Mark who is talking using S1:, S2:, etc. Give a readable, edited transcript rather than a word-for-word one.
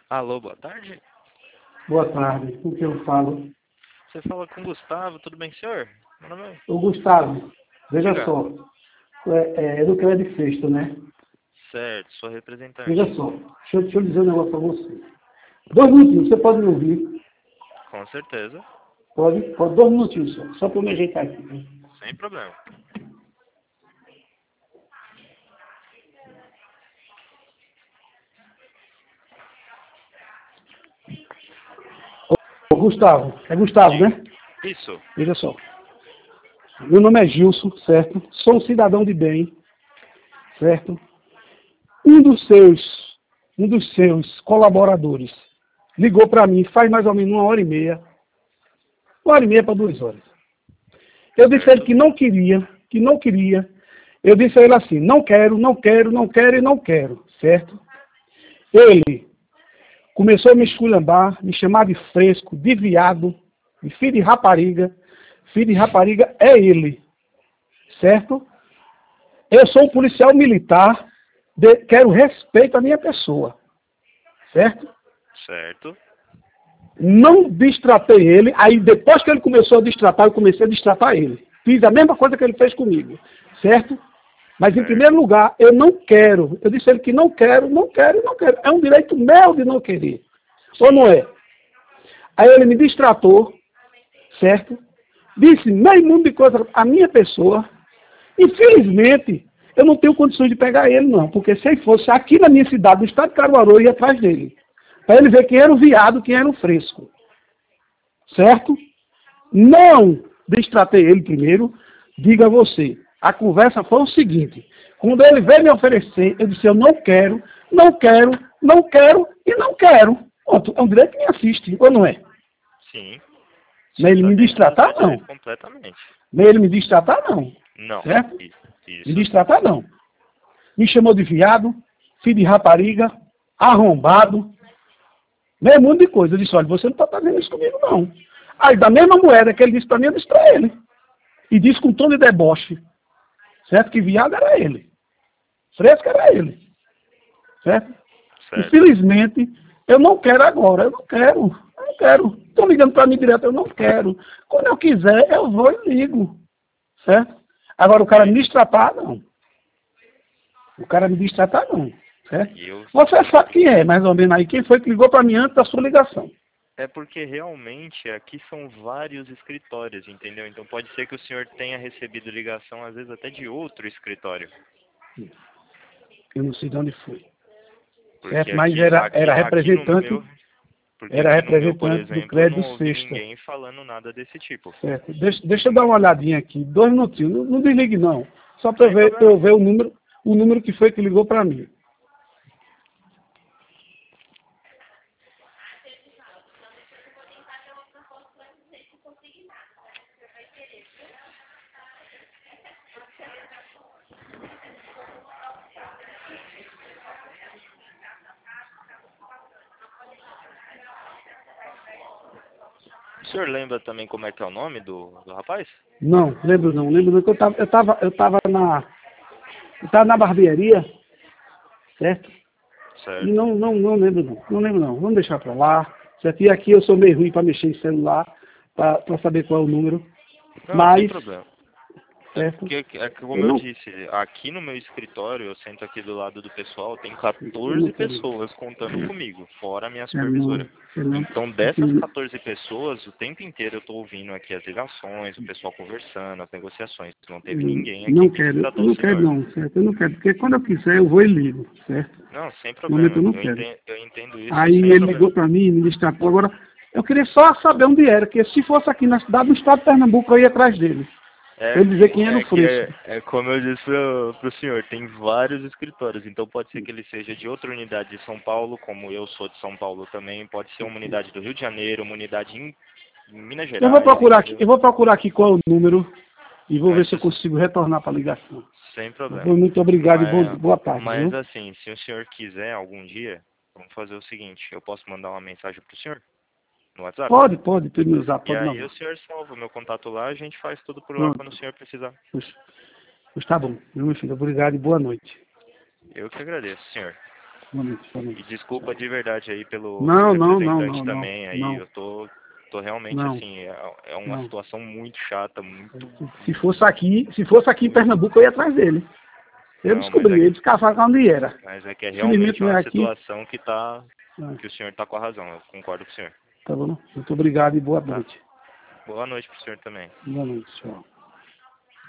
S1: Alô, boa tarde.
S2: Boa tarde, com quem eu falo?
S1: Você fala com o Gustavo, tudo bem, senhor? Meu nome é...
S2: Ô Gustavo, veja
S1: Diga.
S2: só, é do Crédito Sexta, né?
S1: Certo, sou representante.
S2: Veja só, deixa eu dizer um negócio para você. 2 minutinhos, você pode me ouvir?
S1: Com certeza,
S2: Pode? Pode, 2 minutinhos só para eu me ajeitar aqui. Né?
S1: sem problema.
S2: Ô Gustavo, é Gustavo,
S1: Diga.
S2: né?
S1: Isso,
S2: Veja só, meu nome é Gilson, certo? Sou um cidadão de bem, certo? Um dos seus colaboradores ligou para mim faz mais ou menos 1h30 para 2 horas. Eu disse a ele
S1: certo,
S2: que não queria. Eu disse a ele assim, não quero, não quero, não quero e não quero, certo? Ele começou a me esculhambar, me chamar de fresco, de viado, de filho de rapariga. Filho de rapariga é ele, certo? Eu sou um policial militar, quero respeito à minha pessoa, certo?
S1: certo,
S2: Não destratei ele, aí depois que ele começou a destratar, eu comecei a destratar ele. Fiz a mesma coisa que ele fez comigo, certo? Mas em primeiro
S1: certo,
S2: lugar, eu não quero. Eu disse a ele que não quero, não quero, não quero. É um direito meu de não querer. Ou não
S1: sim,
S2: é? Aí ele me destratou, certo? Disse meio mundo de coisa à minha pessoa. Infelizmente, eu não tenho condições de pegar ele, não. Porque se ele fosse aqui na minha cidade, no estado de Caruaru, eu ia atrás dele. Para ele ver quem era o viado, quem era o fresco. Certo? Não destratei ele primeiro. Diga a você. A conversa foi o seguinte. Quando ele veio me oferecer, eu disse, eu não quero, não quero, não quero e não quero. Pronto, é um direito que me assiste, ou não é?
S1: sim. O
S2: Não é
S1: senhor
S2: ele
S1: está
S2: me
S1: dentro do
S2: destratar,
S1: seu
S2: não.
S1: direito completamente.
S2: Não é ele me destratar, não.
S1: Não,
S2: Certo? Me
S1: isso,
S2: destratar, não. Me chamou de viado, filho de rapariga, arrombado, meio mundo de coisa. Eu disse, olha, você não está fazendo isso comigo, não. Aí, da mesma moeda que ele disse para mim, eu disse para ele. E disse com tom de deboche, certo? Que viado era ele. Fresco era ele. Certo?
S1: certo,
S2: Infelizmente, eu não quero agora. Eu não quero. Eu não quero. Estão ligando para mim direto, eu não quero. Quando eu quiser, eu vou e ligo. Certo? Agora, o cara me
S1: ok.
S2: destratar, não. O cara me destratar, não. Certo?
S1: E eu
S2: Você sabe quem é, mais ou menos aí. Quem foi que ligou para mim antes da sua ligação?
S1: É porque realmente aqui são vários escritórios, entendeu? Então pode ser que o senhor tenha recebido ligação, às vezes até de outro escritório.
S2: Eu não sei de onde foi.
S1: Porque
S2: Certo? Mas era representante,
S1: porque
S2: era
S1: aqui no meu, por
S2: representante do
S1: exemplo, eu não
S2: Crédito
S1: ouvi
S2: Sexta.
S1: ninguém falando nada desse tipo.
S2: Certo? Deixa eu dar uma olhadinha aqui. 2 minutinhos. Não, não desligue, não. Só para
S1: Sem
S2: eu
S1: problema.
S2: ver o número que foi que ligou para mim.
S1: O senhor lembra também como é que é o nome do rapaz?
S2: Não, lembro não. Lembro não que eu tava na barbearia, certo? E
S1: Certo.
S2: não lembro não. Não lembro não. Vamos deixar para lá. Certo? E aqui eu sou meio ruim para mexer em celular, para saber qual é o número.
S1: Não, sem
S2: Mas,
S1: problema. É
S2: certo?
S1: porque,
S2: Eu
S1: como eu
S2: não,
S1: disse, aqui no meu escritório, eu sento aqui do lado do pessoal, tem
S2: eu não
S1: 14
S2: quero.
S1: pessoas contando comigo, fora a minha
S2: Não,
S1: supervisora.
S2: eu não,
S1: Então,
S2: aqui
S1: dessas
S2: não.
S1: 14 pessoas, o tempo inteiro eu estou ouvindo aqui as ligações, o pessoal conversando, as negociações. Não teve ninguém aqui
S2: Não
S1: que
S2: quero,
S1: destratou o senhor.
S2: não, certo? Eu não quero, porque quando eu quiser eu vou e ligo, certo?
S1: Não, sem
S2: No momento
S1: problema.
S2: eu não quero.
S1: Eu entendo isso
S2: Aí
S1: sem
S2: ele
S1: problema.
S2: ligou para mim, me destacou. Agora, eu queria só saber onde era, porque se fosse aqui na cidade, no estado de Pernambuco, eu ia atrás dele. Pra ele dizer quem era o fresco.
S1: Como eu disse pro senhor, tem vários escritórios, então pode ser que ele seja de outra unidade de São Paulo, como eu sou de São Paulo também, pode ser uma unidade do Rio de Janeiro, uma unidade em Minas Gerais,
S2: Eu
S1: entendeu?
S2: vou procurar aqui qual é o número e vou ver
S1: Mas
S2: se eu consigo retornar para a ligação.
S1: sem problema.
S2: Muito obrigado e
S1: Mas,
S2: boa tarde,
S1: mas
S2: viu?
S1: assim, se o senhor quiser algum dia, vamos fazer o seguinte, eu posso mandar uma mensagem pro senhor no WhatsApp?
S2: Pode me usar,
S1: E
S2: pode
S1: aí o
S2: mandar.
S1: senhor salva o meu contato lá, a gente faz tudo por lá quando o
S2: Pronto.
S1: senhor precisar.
S2: Pois tá bom, viu, meu filho? Obrigado e boa noite.
S1: Eu que agradeço, senhor.
S2: Boa noite, boa
S1: E
S2: noite.
S1: desculpa de verdade aí pelo
S2: Não,
S1: representante também aí,
S2: não.
S1: eu tô realmente
S2: Não,
S1: assim, é uma
S2: não.
S1: situação muito chata, muito...
S2: Se fosse aqui em Pernambuco, eu ia atrás dele. Eu
S1: Não,
S2: descobri, ele descavava onde era.
S1: mas é que é
S2: Infelizmente
S1: realmente
S2: não é
S1: uma
S2: aqui.
S1: situação que
S2: Ah,
S1: que o senhor tá com a razão, eu concordo com o senhor.
S2: tá bom? Muito obrigado e boa
S1: Tá?
S2: noite.
S1: Boa noite pro senhor também.
S2: Boa noite, tchau.